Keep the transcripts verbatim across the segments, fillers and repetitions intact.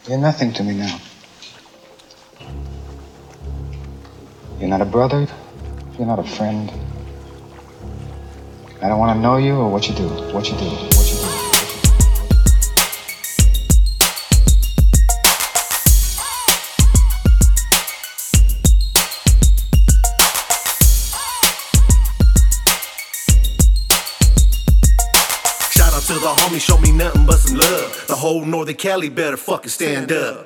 You're nothing to me now. You're not a brother. You're not a friend. I don't want to know you or what you do. What you do. What you do. To the homie, show me nothing but some love. The whole Northern Cali better fucking stand up.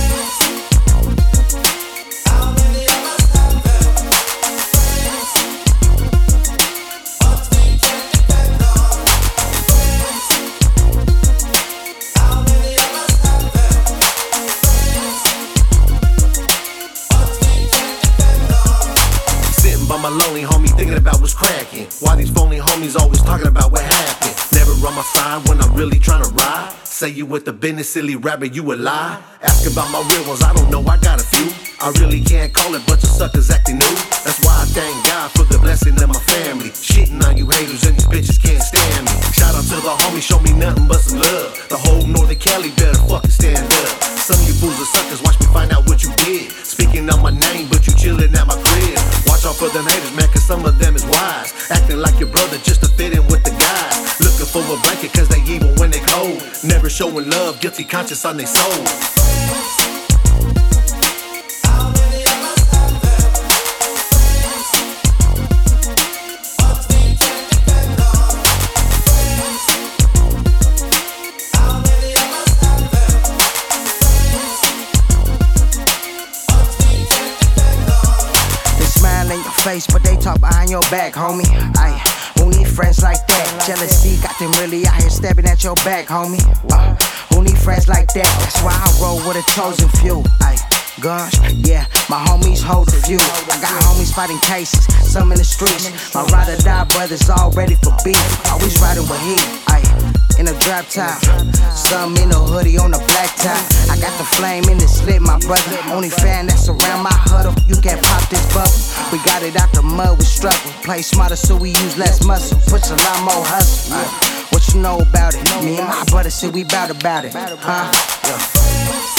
Sitting by my lonely homie, thinking about what's cracking. Why these phony homies always talking about what happened? Never on my side when I'm really tryna ride. Say you with the business, silly rabbit, you a lie. Ask about my real ones, I don't know, I got a few. I really can't call it, bunch of suckers acting new. That's why I thank God for the blessing of my family. Shitting on you haters and these bitches can't stand me. Shout out to the homie, show me nothing but some love. The whole Northern Cali better fucking stand up. Some of you fools are suckers, watch me find out what you did. Speaking of my name, but you chillin' at my crib. Watch out for them haters, man, cause some of them is wise. Acting like your brother just to fit in with the guys. Looking for a blanket cause they evil when they cold. Never showing love, guilty conscience on their soul. Face, but they talk behind your back, homie. Aye, who need friends like that? Jealousy got them really out here stabbing at your back, homie. Uh, who need friends like that? That's why I roll with a chosen few. Aye, guns, yeah, my homies hold the view. I got homies fighting cases, some in the streets. My ride or die brothers all ready for beef. Always riding with heat. Aye, in a drop top, some in a hoodie on a black top. I got the flame in the slit, my brother. Only fan that's around my huddle. You can't pop this bubble. We got it out the mud, we struggle. Play smarter so we use less muscle. Push a lot more hustle. Uh, what you know about it? Me and my brother said we bout about it. Huh? Yeah.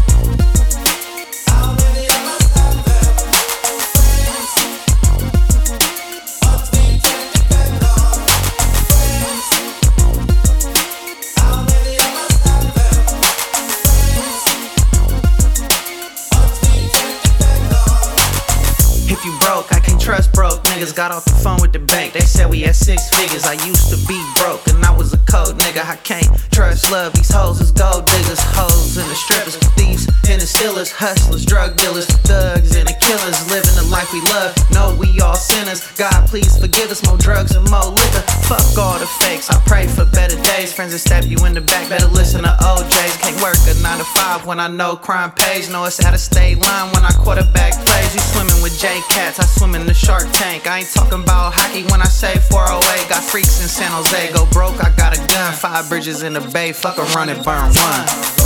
If you broke, I can't trust broke niggas. Got off the phone with the bank, they said we had six figures. I used to be broke and I was a cold nigga. I can't trust love, these hoes is gold diggers. Hoes and the strippers, thieves and the stealers. Hustlers, drug dealers, thugs and the killers. Living the life we love, know we all sinners. God please forgive us, more drugs and more liquor. Fuck all the fakes, I pray for better days. Friends that stab you in the back, better listen to O J's. Can't work a nine to five when I know crime pays. Know it's out of state line when I quarterback plays. You swimming with J Cats, I swim in the Shark Tank. I ain't talking about hockey when I say four oh eight. Got freaks in San Jose, go broke, I got a gun. Five bridges in the bay, fuck a run and burn one.